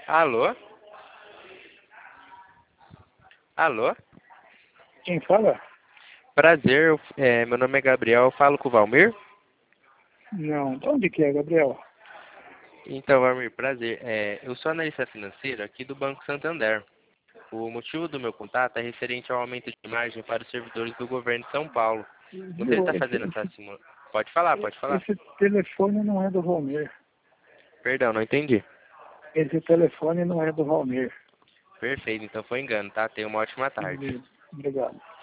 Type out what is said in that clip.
Alô? Alô? Quem fala? Prazer, meu nome é Gabriel, eu falo com o Valmir. Não. De onde que é, Gabriel? Então, Valmir, prazer. Eu sou analista financeiro aqui do Banco Santander. O motivo do meu contato é referente ao aumento de margem para os servidores do governo de São Paulo. Você Viu? está fazendo essa simulação? Pode falar, pode falar. Esse telefone não é do Valmir. Perdão, não entendi. Esse telefone não é do Valmir. Perfeito, então foi engano, tá? Tenha uma ótima tarde. Obrigado.